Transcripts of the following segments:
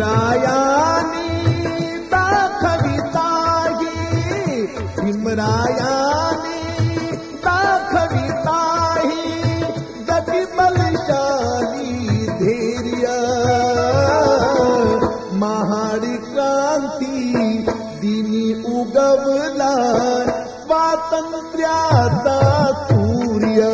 भीमरायाने दाखविताही, भीमरायाने दाखविताही गती बलशाली धैर्य. महाड क्रांती दिनी उगवला स्वातंत्र्याचा सूर्य.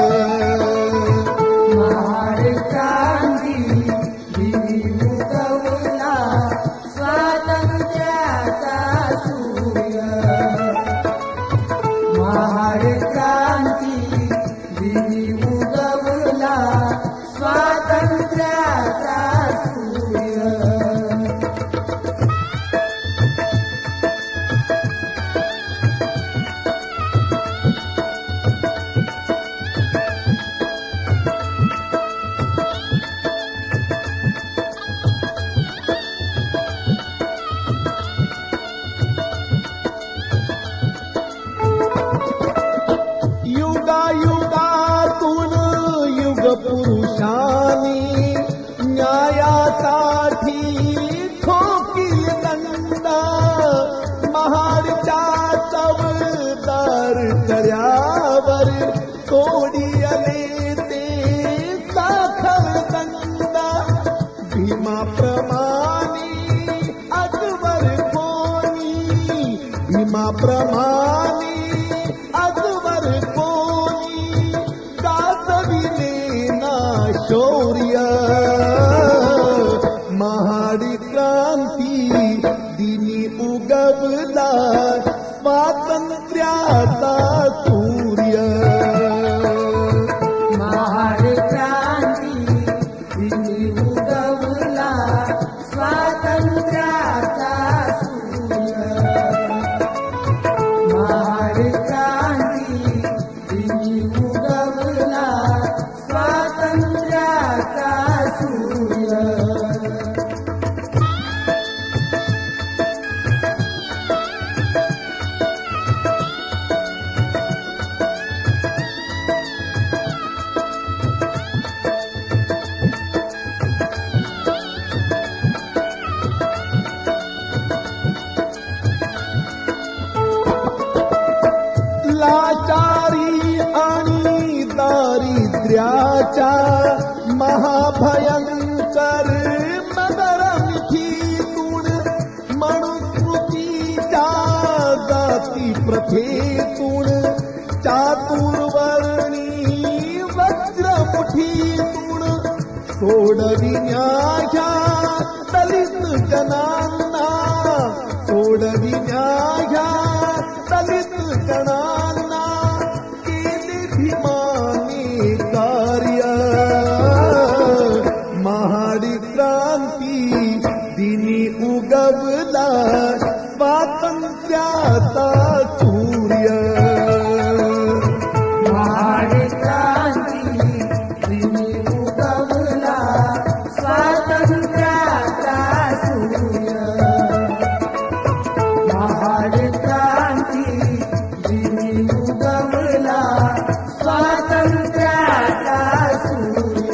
युगातून युग पुरुषांनी न्यायासाठी ठोकील दंडा. महाडच्या चवदार कर्यावर तोडी आले ते साखर दंडा. भीमाप्रमाणे अकबर कोणी, भीमाप्रमाणे अकबर कोणी गाजविले ना शौर्य. महाड क्रांती दिनी उगवला स्वातंत्र्याचा सूर्य. महाड क्रांती दिनी उगवला स्वातंत्र्याचा सूर्य. महाड क्रांती दिनी उगवला स्वातंत्र्याचा सूर्य. लाचारी आणि दारिद्र्याच्या महाभयंकर मदरमिथीतून मनुस्मृतीच्या जाती प्रथेतून चातुर्वर्णी वज्रमुठीतून सोडविण्याच्या दलित जनांना, सोडविण्याच्या दलित जनांना केले भीमाने कार्य. महाड क्रांती दिनी उगवला स्वातंत्र्याचा सूर्य. महाड क्रांती दिनी उगवला स्वातंत्र्याचा सूर्य. महाड क्रांती दिनी उगवला स्वातंत्र्याचा सूर्य.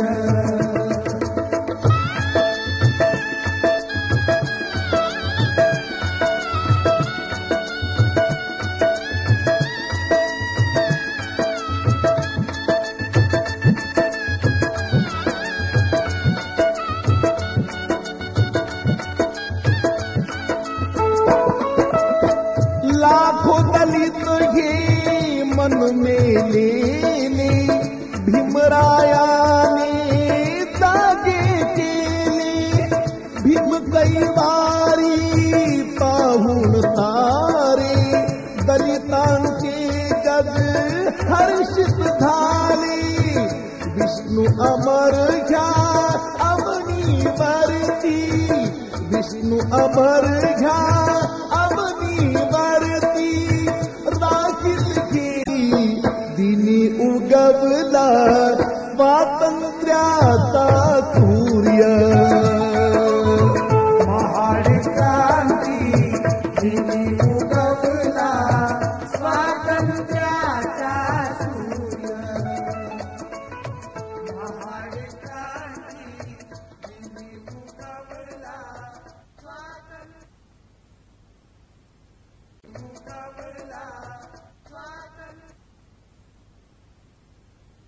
लाखो दलित हे मन मेलेले भीमरायाने जागे केले. भीम कैवारी पाहून सारे दलितांचे जग हर्षित झाले. विष्णू अमर घ्या अवनीवरती, विष्णू अमर घ्या अवनीवरती. राखील केली दिनी उगवला